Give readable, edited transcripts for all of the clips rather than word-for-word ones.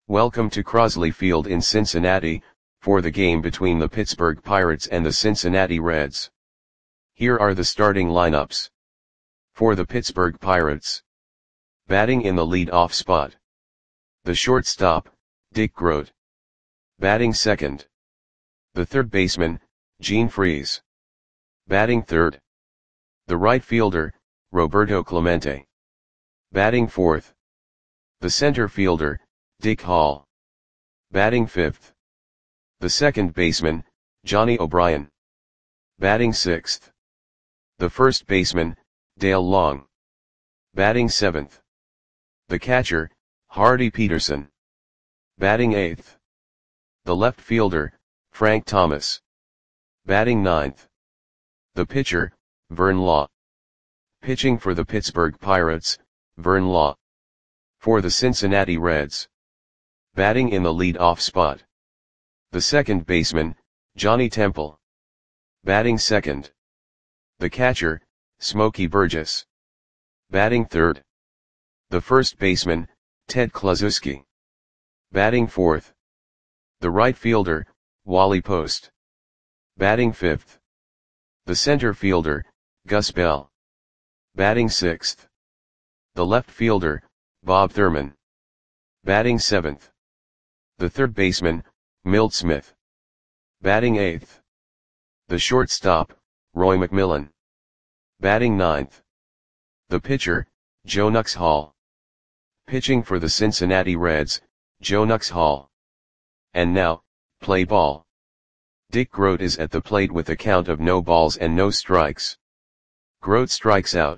Welcome to Crosley Field in Cincinnati, for the game between the Pittsburgh Pirates and the Cincinnati Reds. Here are the starting lineups. For the Pittsburgh Pirates. Batting in the lead-off spot. The shortstop, Dick Groat. Batting second. The third baseman, Gene Freese. Batting third. The right fielder, Roberto Clemente. Batting fourth. The center fielder, Dick Hall. Batting fifth. The second baseman, Johnny O'Brien. Batting sixth. The first baseman, Dale Long. Batting seventh. The catcher, Hardy Peterson. Batting eighth. The left fielder, Frank Thomas. Batting ninth. The pitcher, Vern Law. Pitching for the Pittsburgh Pirates, Vern Law. For the Cincinnati Reds. Batting in the lead-off spot. The second baseman, Johnny Temple. Batting second. The catcher, Smokey Burgess. Batting third. The first baseman, Ted Kluszewski. Batting fourth. The right fielder, Wally Post. Batting fifth. The center fielder, Gus Bell. Batting sixth. The left fielder, Bob Thurman. Batting seventh. The third baseman, Milt Smith. Batting eighth. The shortstop, Roy McMillan. Batting ninth. The pitcher, Joe Nux Hall. Pitching for the Cincinnati Reds, Joe Nux Hall. And now, play ball. Dick Groat is at the plate with a count of no balls and no strikes. Groat strikes out.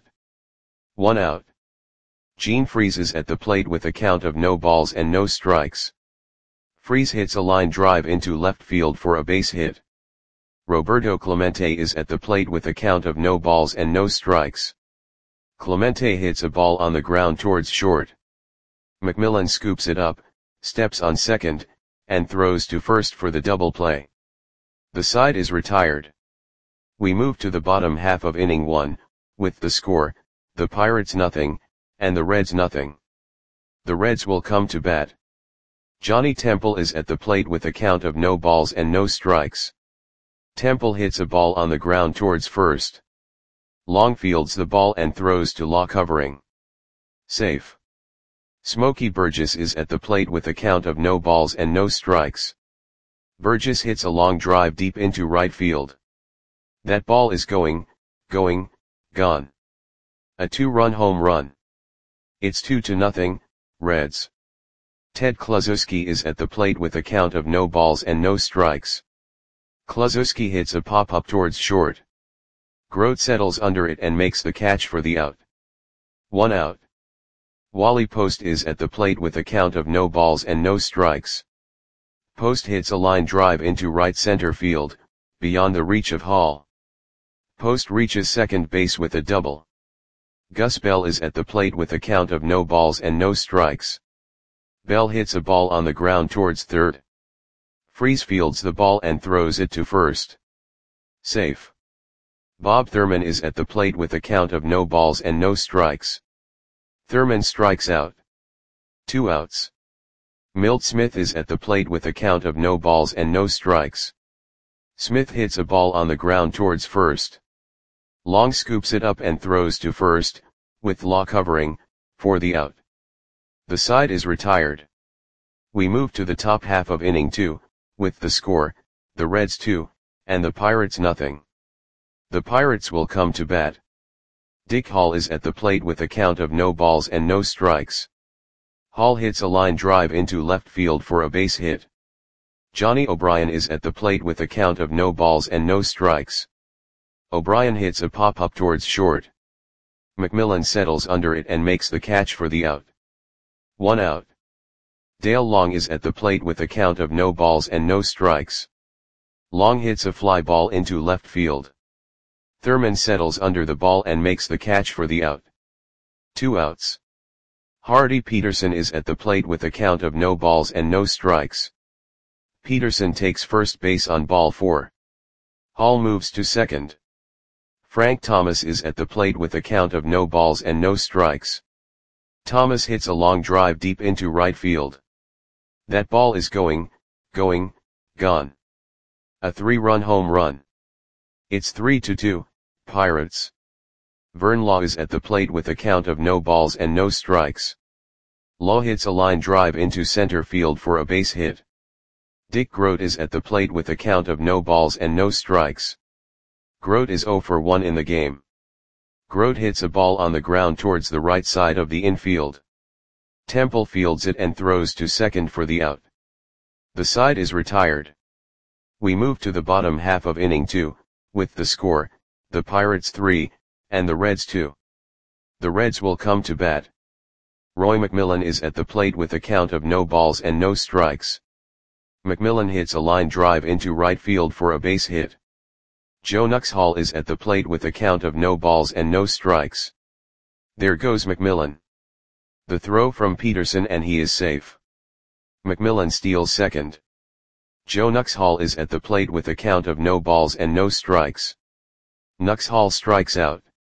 1 out. Gene Freese is at the plate with a count of no balls and no strikes. Freese hits a line drive into left field for a base hit. Roberto Clemente is at the plate with a count of no balls and no strikes. Clemente hits a ball on the ground towards short. McMillan scoops it up, steps on second, and throws to first for the double play. The side is retired. We move to the bottom half of inning 1, with the score, the Pirates nothing, and the Reds nothing. The Reds will come to bat. Johnny Temple is at the plate with a count of no balls and no strikes. Temple hits a ball on the ground towards first. Long fields the ball and throws to Law covering. Safe. Smokey Burgess is at the plate with a count of no balls and no strikes. Burgess hits a long drive deep into right field. That ball is gone. A 2-run home run. It's 2-0, Reds. Ted Kluszewski is at the plate with a count of no balls and no strikes. Kluszewski hits a pop-up towards short. Groat settles under it and makes the catch for the out. 1 out. Wally Post is at the plate with a count of no balls and no strikes. Post hits a line drive into right center field, beyond the reach of Hall. Post reaches second base with a double. Gus Bell is at the plate with a count of no balls and no strikes. Bell hits a ball on the ground towards third. Freese fields the ball and throws it to first. Safe. Bob Thurman is at the plate with a count of no balls and no strikes. Thurman strikes out. 2 outs. Milt Smith is at the plate with a count of no balls and no strikes. Smith hits a ball on the ground towards first. Long scoops it up and throws to first, with Law covering, for the out. The side is retired. We move to the top half of inning 2, with the score, the Reds 2, and the Pirates nothing. The Pirates will come to bat. Dick Hall is at the plate with a count of no balls and no strikes. Hall hits a line drive into left field for a base hit. Johnny O'Brien is at the plate with a count of no balls and no strikes. O'Brien hits a pop-up towards short. McMillan settles under it and makes the catch for the out. 1 out. Dale Long is at the plate with a count of no balls and no strikes. Long hits a fly ball into left field. Thurman settles under the ball and makes the catch for the out. 2 outs. Hardy Peterson is at the plate with a count of no balls and no strikes. Peterson takes first base on ball 4. Hall moves to second. Frank Thomas is at the plate with a count of no balls and no strikes. Thomas hits a long drive deep into right field. That ball is going, gone. A 3-run home run. It's 3-2, Pirates. Vern Law is at the plate with a count of no balls and no strikes. Law hits a line drive into center field for a base hit. Dick Groat is at the plate with a count of no balls and no strikes. Groat is 0 for 1 in the game. Groat hits a ball on the ground towards the right side of the infield. Temple fields it and throws to second for the out. The side is retired. We move to the bottom half of inning 2, with the score, the Pirates 3, and the Reds 2. The Reds will come to bat. Roy McMillan is at the plate with a count of no balls and no strikes. McMillan hits a line drive into right field for a base hit. Joe Nuxhall is at the plate with a count of no balls and no strikes. There goes McMillan. The throw from Peterson and he is safe. McMillan steals second. Joe Nuxhall is at the plate with a count of no balls and no strikes. Nuxhall strikes out.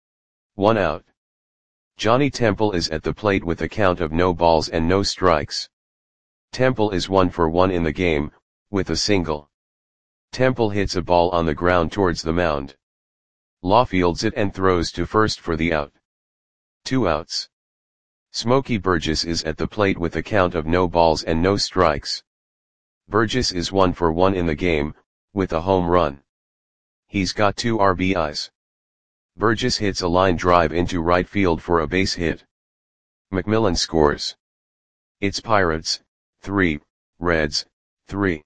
1 out. Johnny Temple is at the plate with a count of no balls and no strikes. Temple is 1 for 1 in the game, with a single. Temple hits a ball on the ground towards the mound. Law fields it and throws to first for the out. 2 outs. Smokey Burgess is at the plate with a count of no balls and no strikes. Burgess is 1 for 1 in the game, with a home run. He's got 2 RBIs. Burgess hits a line drive into right field for a base hit. McMillan scores. It's Pirates, 3, Reds, 3.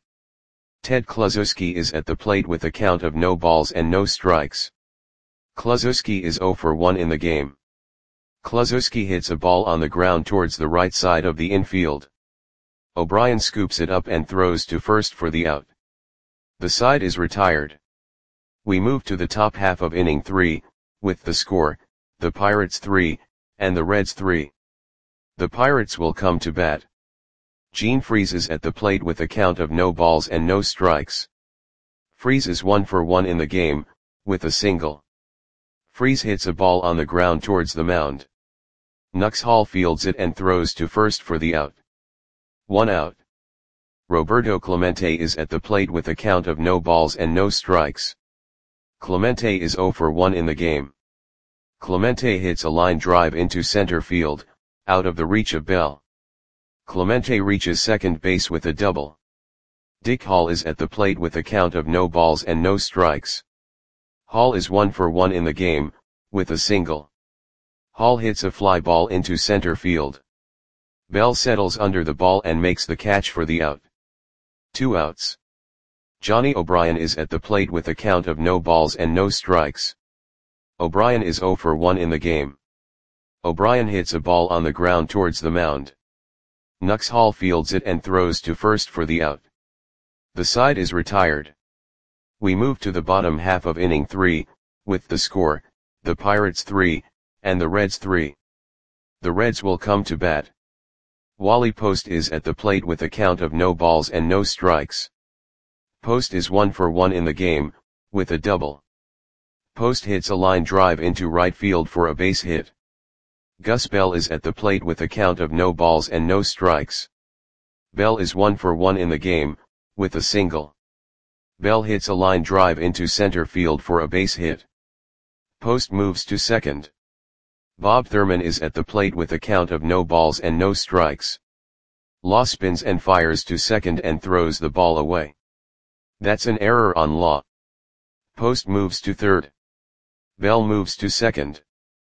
Ted Kluszewski is at the plate with a count of no balls and no strikes. Kluszewski is 0 for 1 in the game. Kluszewski hits a ball on the ground towards the right side of the infield. O'Brien scoops it up and throws to first for the out. The side is retired. We move to the top half of inning 3, with the score, the Pirates 3, and the Reds 3. The Pirates will come to bat. Gene Freese is at the plate with a count of no balls and no strikes. Freese is 1 for 1 in the game, with a single. Freese hits a ball on the ground towards the mound. Nuxhall fields it and throws to first for the out. 1 out. Roberto Clemente is at the plate with a count of no balls and no strikes. Clemente is 0 for 1 in the game. Clemente hits a line drive into center field, out of the reach of Bell. Clemente reaches second base with a double. Dick Hall is at the plate with a count of no balls and no strikes. Hall is 1 for 1 in the game, with a single. Hall hits a fly ball into center field. Bell settles under the ball and makes the catch for the out. 2 outs. Johnny O'Brien is at the plate with a count of no balls and no strikes. O'Brien is 0 for 1 in the game. O'Brien hits a ball on the ground towards the mound. Nuxhall fields it and throws to first for the out. The side is retired. We move to the bottom half of inning 3, with the score, the Pirates 3, and the Reds 3. The Reds will come to bat. Wally Post is at the plate with a count of no balls and no strikes. Post is 1 for 1 in the game, with a double. Post hits a line drive into right field for a base hit. Gus Bell is at the plate with a count of no balls and no strikes. Bell is 1 for 1 in the game, with a single. Bell hits a line drive into center field for a base hit. Post moves to second. Bob Thurman is at the plate with a count of no balls and no strikes. Law spins and fires to second and throws the ball away. That's an error on Law. Post moves to third. Bell moves to second.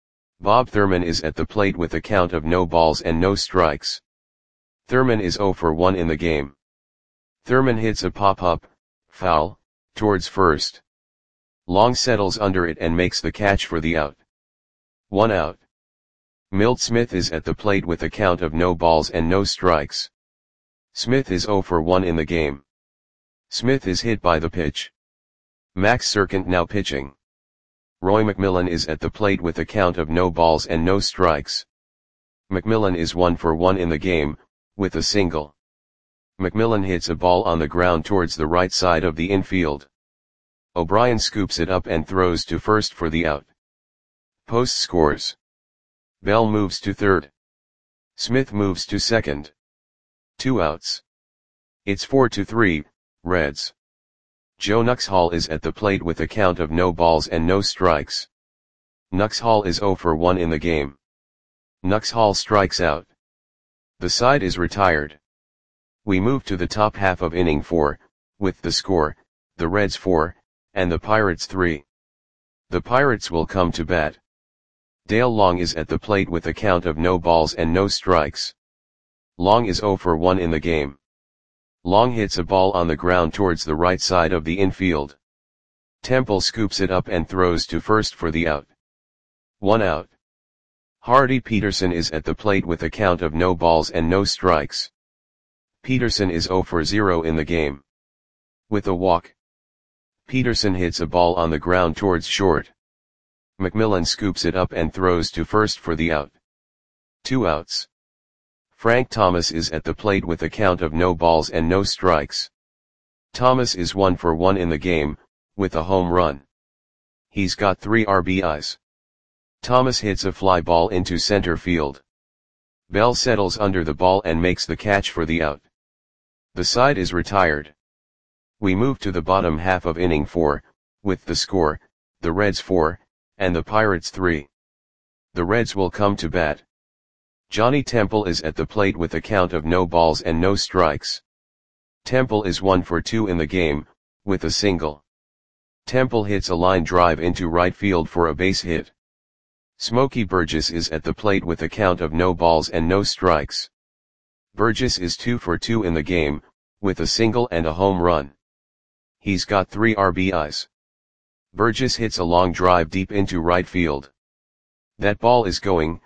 Bob Thurman is at the plate with a count of no balls and no strikes. Thurman is 0 for 1 in the game. Thurman hits a pop-up, foul, towards first. Long settles under it and makes the catch for the out. 1 out. Milt Smith is at the plate with a count of no balls and no strikes. Smith is 0 for 1 in the game. Smith is hit by the pitch. Max Serkant now pitching. Roy McMillan is at the plate with a count of no balls and no strikes. McMillan is 1 for 1 in the game, with a single. McMillan hits a ball on the ground towards the right side of the infield. O'Brien scoops it up and throws to first for the out. Post scores. Bell moves to third. Smith moves to second. 2 outs. It's 4-3, Reds. Joe Nuxhall is at the plate with a count of no balls and no strikes. Nuxhall is 0 for 1 in the game. Nuxhall strikes out. The side is retired. We move to the top half of inning 4, with the score, the Reds 4, and the Pirates 3. The Pirates will come to bat. Dale Long is at the plate with a count of no balls and no strikes. Long is 0 for 1 in the game. Long hits a ball on the ground towards the right side of the infield. Temple scoops it up and throws to first for the out. 1 out. Hardy Peterson is at the plate with a count of no balls and no strikes. Peterson is 0 for 0 in the game. With a walk, Peterson hits a ball on the ground towards short. McMillan scoops it up and throws to first for the out. 2 outs. Frank Thomas is at the plate with a count of no balls and no strikes. Thomas is 1 for 1 in the game, with a home run. He's got 3 RBIs. Thomas hits a fly ball into center field. Bell settles under the ball and makes the catch for the out. The side is retired. We move to the bottom half of inning 4, with the score, the Reds 4, and the Pirates 3. The Reds will come to bat. Johnny Temple is at the plate with a count of no balls and no strikes. Temple is 1 for 2 in the game, with a single. Temple hits a line drive into right field for a base hit. Smokey Burgess is at the plate with a count of no balls and no strikes. Burgess is 2 for 2 in the game, with a single and a home run. He's got 3 RBIs. Burgess hits a long drive deep into right field. That ball is going,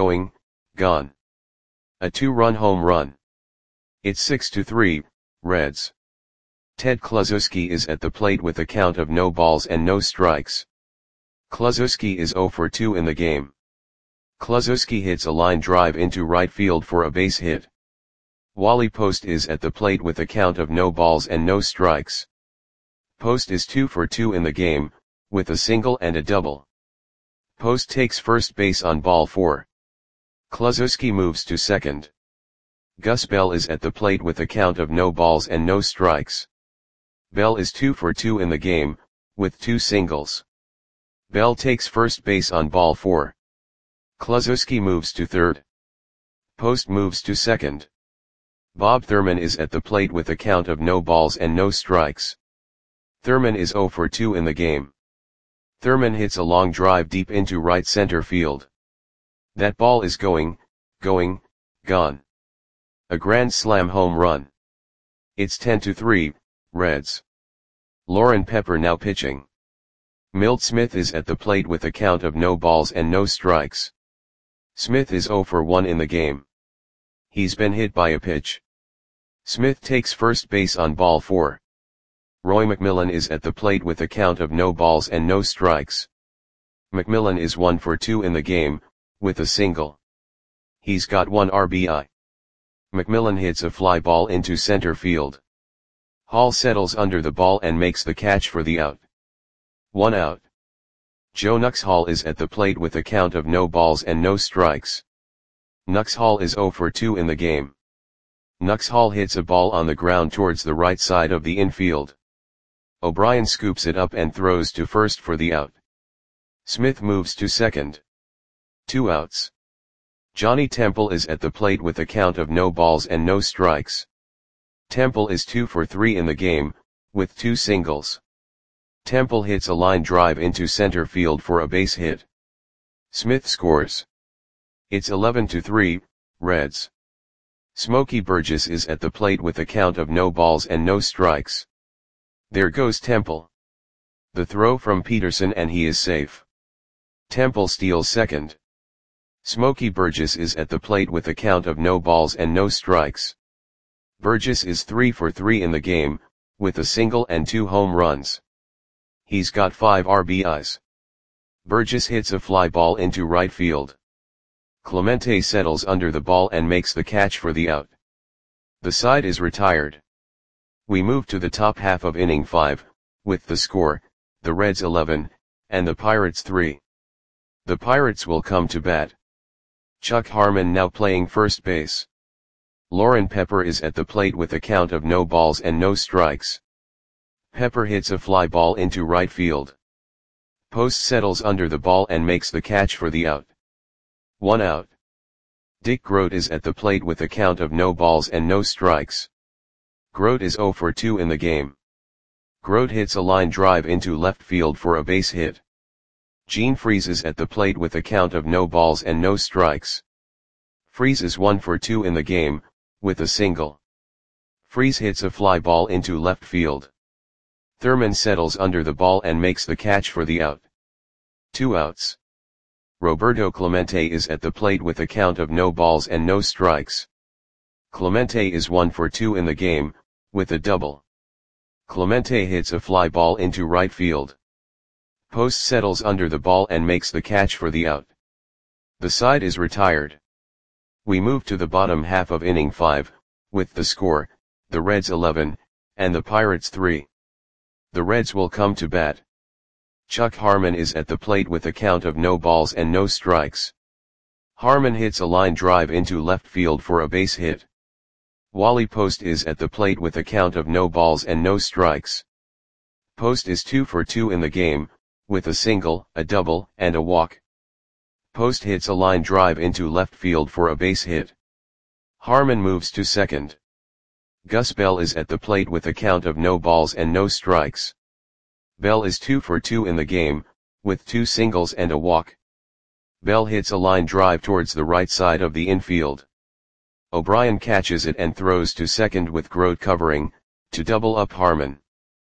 gone. A 2-run home run. It's 6-3, Reds. Ted Kluszewski is at the plate with a count of no balls and no strikes. Kluszewski is 0 for 2 in the game. Kluszewski hits a line drive into right field for a base hit. Wally Post is at the plate with a count of no balls and no strikes. Post is 2 for 2 in the game, with a single and a double. Post takes first base on ball 4. Kluszewski moves to second. Gus Bell is at the plate with a count of no balls and no strikes. Bell is 2 for 2 in the game, with 2 singles. Bell takes first base on ball 4. Kluszewski moves to third. Post moves to second. Bob Thurman is at the plate with a count of no balls and no strikes. Thurman is 0 for 2 in the game. Thurman hits a long drive deep into right center field. That ball is going, gone. A grand slam home run. It's 10-3, Reds. Lauren Pepper now pitching. Milt Smith is at the plate with a count of no balls and no strikes. Smith is 0 for 1 in the game. He's been hit by a pitch. Smith takes first base on ball 4. Roy McMillan is at the plate with a count of no balls and no strikes. McMillan is 1 for 2 in the game, with a single. He's got 1 RBI. McMillan hits a fly ball into center field. Hall settles under the ball and makes the catch for the out. 1 out. Joe Nuxhall is at the plate with a count of no balls and no strikes. Nuxhall is 0 for 2 in the game. Nuxhall hits a ball on the ground towards the right side of the infield. O'Brien scoops it up and throws to first for the out. Smith moves to second. 2 outs. Johnny Temple is at the plate with a count of no balls and no strikes. Temple is 2 for 3 in the game, with 2 singles. Temple hits a line drive into center field for a base hit. Smith scores. It's 11-3, Reds. Smokey Burgess is at the plate with a count of no balls and no strikes. There goes Temple. The throw from Peterson and he is safe. Temple steals second. Smokey Burgess is at the plate with a count of no balls and no strikes. Burgess is 3 for 3 in the game, with a single and 2 home runs. He's got 5 RBIs. Burgess hits a fly ball into right field. Clemente settles under the ball and makes the catch for the out. The side is retired. We move to the top half of inning 5, with the score, the Reds 11, and the Pirates 3. The Pirates will come to bat. Chuck Harmon now playing first base. Lauren Pepper is at the plate with a count of no balls and no strikes. Pepper hits a fly ball into right field. Post settles under the ball and makes the catch for the out. 1 out. Dick Groat is at the plate with a count of no balls and no strikes. Groat is 0 for 2 in the game. Groat hits a line drive into left field for a base hit. Gene Freese is at the plate with a count of no balls and no strikes. Freese is 1 for 2 in the game, with a single. Freese hits a fly ball into left field. Thurman settles under the ball and makes the catch for the out. 2 outs. Roberto Clemente is at the plate with a count of no balls and no strikes. Clemente is 1 for 2 in the game, with a double. Clemente hits a fly ball into right field. Post settles under the ball and makes the catch for the out. The side is retired. We move to the bottom half of inning 5, with the score, the Reds 11, and the Pirates 3. The Reds will come to bat. Chuck Harmon is at the plate with a count of no balls and no strikes. Harmon hits a line drive into left field for a base hit. Wally Post is at the plate with a count of no balls and no strikes. Post is 2 for 2 in the game, with a single, a double, and a walk. Post hits a line drive into left field for a base hit. Harmon moves to second. Gus Bell is at the plate with a count of no balls and no strikes. Bell is 2 for 2 in the game, with 2 singles and a walk. Bell hits a line drive towards the right side of the infield. O'Brien catches it and throws to second with Groat covering, to double up Harmon.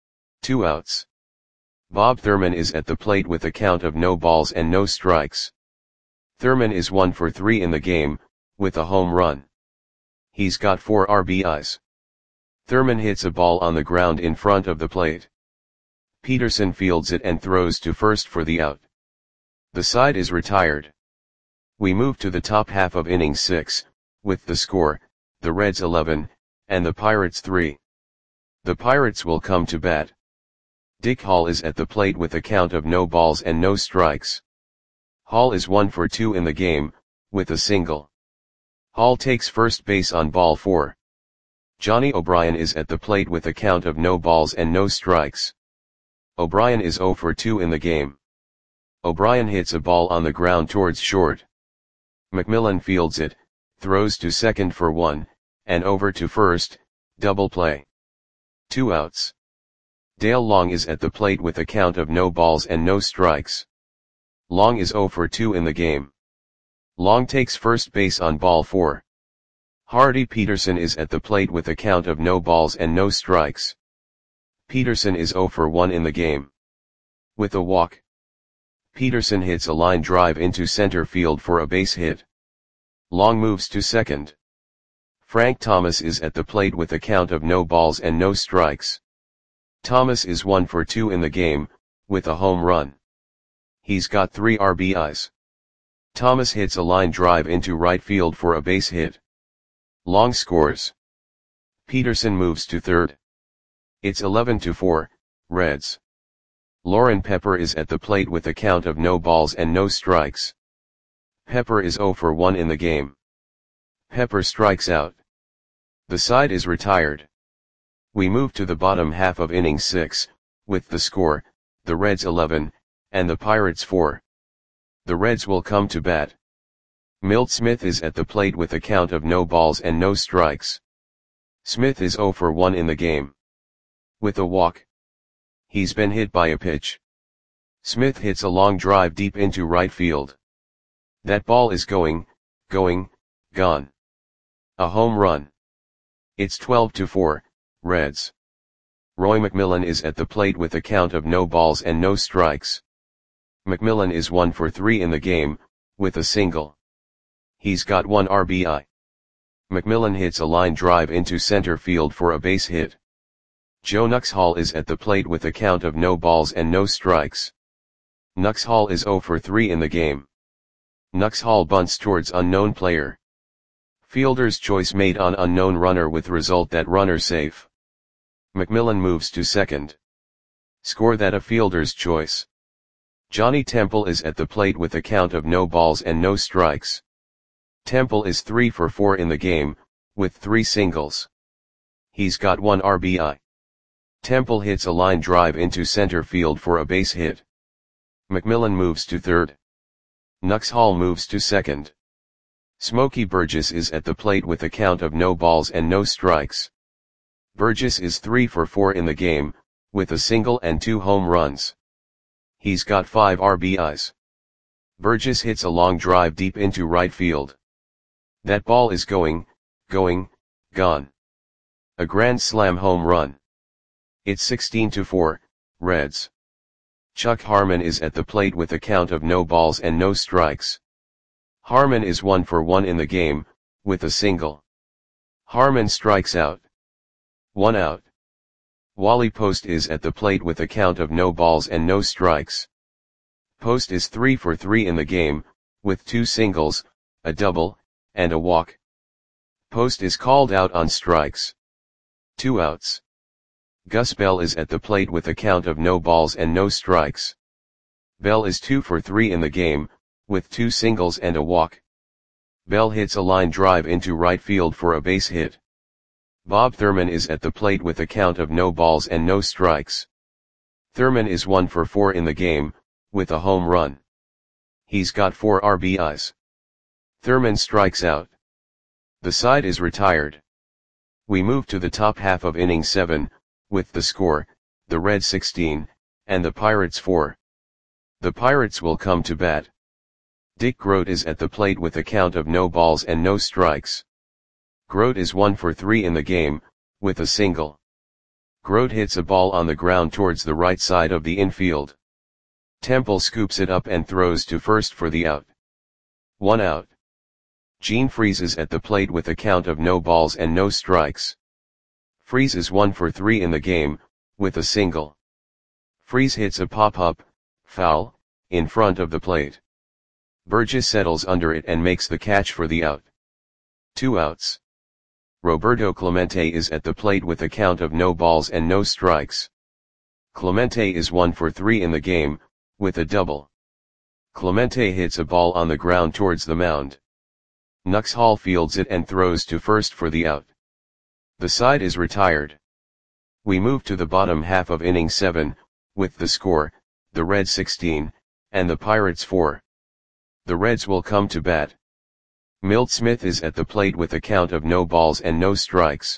2 outs. Bob Thurman is at the plate with a count of no balls and no strikes. Thurman is 1 for 3 in the game, with a home run. He's got 4 RBIs. Thurman hits a ball on the ground in front of the plate. Peterson fields it and throws to first for the out. The side is retired. We move to the top half of inning 6, with the score, the Reds 11, and the Pirates 3. The Pirates will come to bat. Dick Hall is at the plate with a count of no balls and no strikes. Hall is 1 for 2 in the game, with a single. Hall takes first base on ball 4. Johnny O'Brien is at the plate with a count of no balls and no strikes. O'Brien is 0 for 2 in the game. O'Brien hits a ball on the ground towards short. McMillan fields it, throws to second for 1, and over to first, double play. 2 outs. Dale Long is at the plate with a count of no balls and no strikes. Long is 0 for 2 in the game. Long takes first base on ball 4. Hardy Peterson is at the plate with a count of no balls and no strikes. Peterson is 0 for 1 in the game. With a walk. Peterson hits a line drive into center field for a base hit. Long moves to second. Frank Thomas is at the plate with a count of no balls and no strikes. Thomas is 1 for 2 in the game, with a home run. He's got 3 RBIs. Thomas hits a line drive into right field for a base hit. Long scores. Peterson moves to third. It's 11-4, Reds. Lauren Pepper is at the plate with a count of no balls and no strikes. Pepper is 0 for 1 in the game. Pepper strikes out. The side is retired. We move to the bottom half of inning 6, with the score, the Reds 11, and the Pirates 4. The Reds will come to bat. Milt Smith is at the plate with a count of no balls and no strikes. Smith is 0 for 1 in the game. With a walk. He's been hit by a pitch. Smith hits a long drive deep into right field. That ball is gone. A home run. It's 12-4, Reds. Roy McMillan is at the plate with a count of no balls and no strikes. McMillan is 1 for 3 in the game, with a single. He's got 1 RBI. McMillan hits a line drive into center field for a base hit. Joe Nuxhall is at the plate with a count of no balls and no strikes. Nuxhall is 0 for 3 in the game. Nuxhall bunts towards unknown player. Fielder's choice made on unknown runner with result that runner safe. McMillan moves to second. Score that a fielder's choice. Johnny Temple is at the plate with a count of no balls and no strikes. Temple is 3 for 4 in the game, with 3 singles. He's got 1 RBI. Temple hits a line drive into center field for a base hit. McMillan moves to third. Nuxhall moves to second. Smokey Burgess is at the plate with a count of no balls and no strikes. Burgess is 3 for 4 in the game, with a single and 2 home runs. He's got 5 RBIs. Burgess hits a long drive deep into right field. That ball is going, gone. A grand slam home run. It's 16-4, Reds. Chuck Harmon is at the plate with a count of no balls and no strikes. Harmon is 1 for 1 in the game, with a single. Harmon strikes out. 1 out. Wally Post is at the plate with a count of no balls and no strikes. Post is 3 for 3 in the game, with 2 singles, a double, and a walk. Post is called out on strikes. 2 outs. Gus Bell is at the plate with a count of no balls and no strikes. Bell is 2 for 3 in the game, with 2 singles and a walk. Bell hits a line drive into right field for a base hit. Bob Thurman is at the plate with a count of no balls and no strikes. Thurman is 1 for 4 in the game, with a home run. He's got 4 RBIs. Thurman strikes out. The side is retired. We move to the top half of inning 7, with the score, the Reds 16, and the Pirates 4. The Pirates will come to bat. Dick Grote is at the plate with a count of no balls and no strikes. Grote is 1 for 3 in the game, with a single. Grote hits a ball on the ground towards the right side of the infield. Temple scoops it up and throws to first for the out. 1 out. Gene Freese is at the plate with a count of no balls and no strikes. Freese is 1 for 3 in the game, with a single. Freese hits a pop-up, foul, in front of the plate. Burgess settles under it and makes the catch for the out. 2 outs. Roberto Clemente is at the plate with a count of no balls and no strikes. Clemente is 1 for 3 in the game, with a double. Clemente hits a ball on the ground towards the mound. Nuxhall fields it and throws to first for the out. The side is retired. We move to the bottom half of inning 7, with the score, the Reds 16, and the Pirates 4. The Reds will come to bat. Milt Smith is at the plate with a count of no balls and no strikes.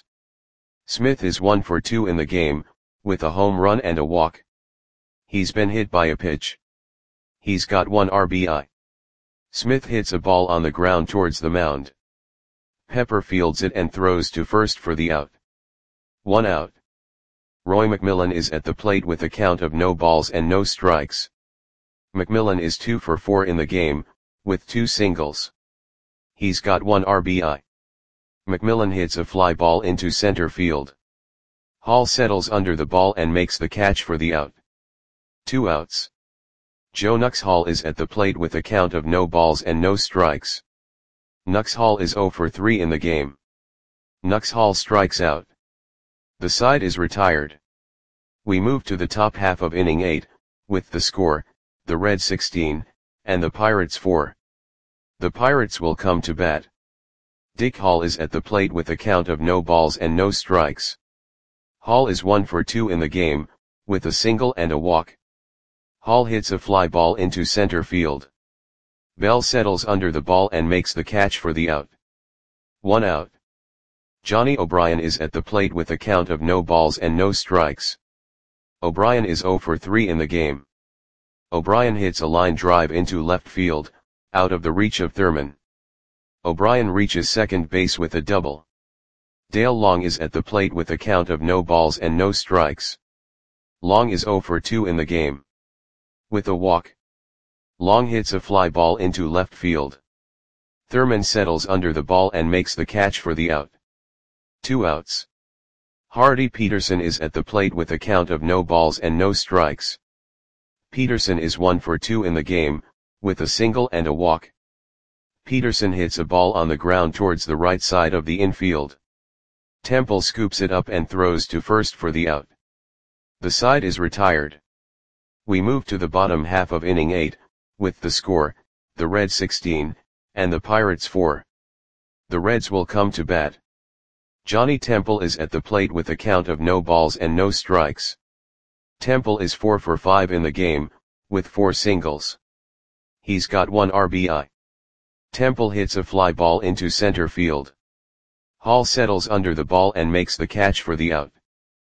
Smith is 1 for 2 in the game, with a home run and a walk. He's been hit by a pitch. He's got 1 RBI. Smith hits a ball on the ground towards the mound. Pepper fields it and throws to first for the out. 1 out. Roy McMillan is at the plate with a count of no balls and no strikes. McMillan is 2 for 4 in the game, with 2 singles. He's got 1 RBI. McMillan hits a fly ball into center field. Hall settles under the ball and makes the catch for the out. 2 outs. Joe Nuxhall is at the plate with a count of no balls and no strikes. Nuxhall is 0 for 3 in the game. Nuxhall strikes out. The side is retired. We move to the top half of inning 8, with the score, the Reds 16, and the Pirates 4. The Pirates will come to bat. Dick Hall is at the plate with a count of no balls and no strikes. Hall is 1 for 2 in the game, with a single and a walk. Hall hits a fly ball into center field. Bell settles under the ball and makes the catch for the out. 1 out. Johnny O'Brien is at the plate with a count of no balls and no strikes. O'Brien is 0 for 3 in the game. O'Brien hits a line drive into left field, out of the reach of Thurman. O'Brien reaches second base with a double. Dale Long is at the plate with a count of no balls and no strikes. Long is 0 for 2 in the game. With a walk. Long hits a fly ball into left field. Thurman settles under the ball and makes the catch for the out. 2 outs. Hardy Peterson is at the plate with a count of no balls and no strikes. Peterson is 1 for 2 in the game, with a single and a walk. Peterson hits a ball on the ground towards the right side of the infield. Temple scoops it up and throws to first for the out. The side is retired. We move to the bottom half of inning 8, with the score, the Reds 16, and the Pirates 4. The Reds will come to bat. Johnny Temple is at the plate with a count of no balls and no strikes. Temple is 4 for 5 in the game, with 4 singles. He's got 1 RBI. Temple hits a fly ball into center field. Hall settles under the ball and makes the catch for the out.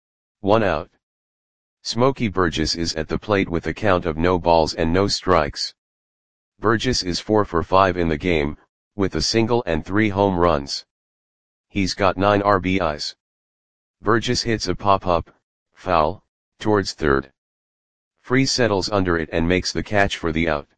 1 out. Smokey Burgess is at the plate with a count of no balls and no strikes. Burgess is 4 for 5 in the game, with a single and 3 home runs. He's got 9 RBIs. Burgess hits a pop-up, foul, towards third. Freese settles under it and makes the catch for the out.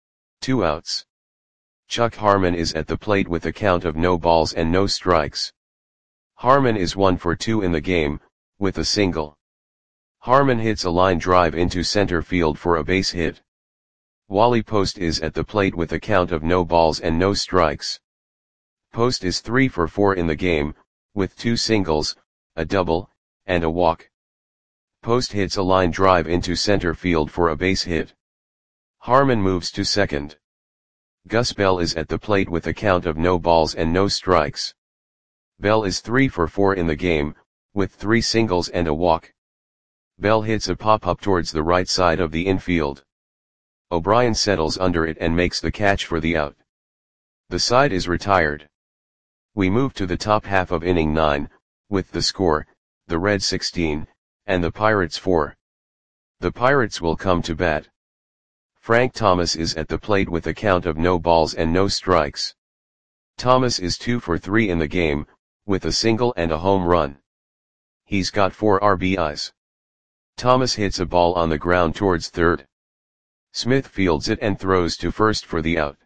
2 outs. Chuck Harmon is at the plate with a count of no balls and no strikes. Harmon is 1 for 2 in the game, with a single. Harmon hits a line drive into center field for a base hit. Wally Post is at the plate with a count of no balls and no strikes. Post is 3 for 4 in the game, with 2 singles, a double, and a walk. Post hits a line drive into center field for a base hit. Harmon moves to second. Gus Bell is at the plate with a count of no balls and no strikes. Bell is 3 for 4 in the game, with 3 singles and a walk. Bell hits a pop-up towards the right side of the infield. O'Brien settles under it and makes the catch for the out. The side is retired. We move to the top half of inning 9, with the score, the Reds 16, and the Pirates 4. The Pirates will come to bat. Frank Thomas is at the plate with a count of no balls and no strikes. Thomas is 2 for 3 in the game, with a single and a home run. He's got 4 RBIs. Thomas hits a ball on the ground towards third. Smith fields it and throws to first for the out.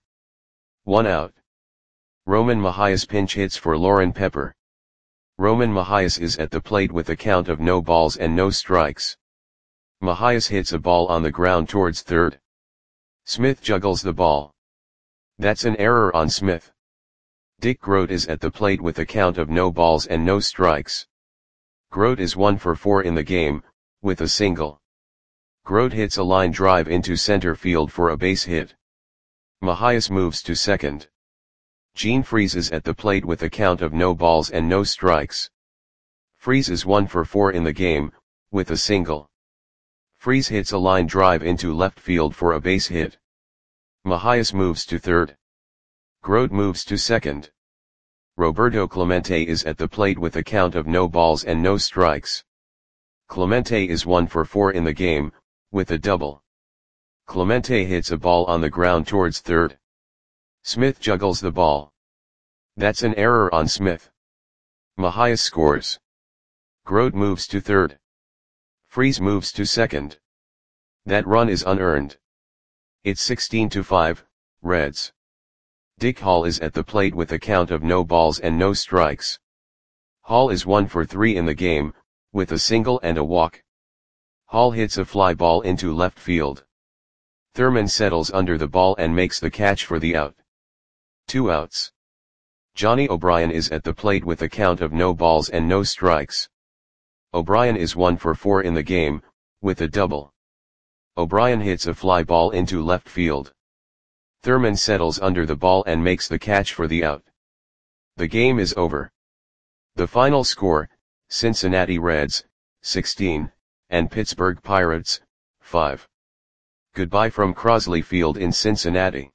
1 out. Roman Mahias pinch hits for Lauren Pepper. Roman Mahias is at the plate with a count of no balls and no strikes. Mahias hits a ball on the ground towards third. Smith juggles the ball. That's an error on Smith. Dick Grote is at the plate with a count of no balls and no strikes. Grote is 1 for 4 in the game, with a single. Grote hits a line drive into center field for a base hit. Mahias moves to second. Gene Freese is at the plate with a count of no balls and no strikes. Freese is 1 for 4 in the game, with a single. Freese hits a line drive into left field for a base hit. Mahias moves to third. Grote moves to second. Roberto Clemente is at the plate with a count of no balls and no strikes. Clemente is 1 for 4 in the game, with a double. Clemente hits a ball on the ground towards third. Smith juggles the ball. That's an error on Smith. Mahias scores. Grote moves to third. Freese moves to second. That run is unearned. It's 16-5, Reds. Dick Hall is at the plate with a count of no balls and no strikes. Hall is 1 for 3 in the game, with a single and a walk. Hall hits a fly ball into left field. Thurman settles under the ball and makes the catch for the out. 2 outs. Johnny O'Brien is at the plate with a count of no balls and no strikes. O'Brien is 1 for 4 in the game, with a double. O'Brien hits a fly ball into left field. Thurman settles under the ball and makes the catch for the out. The game is over. The final score, Cincinnati Reds, 16, and Pittsburgh Pirates, 5. Goodbye from Crosley Field in Cincinnati.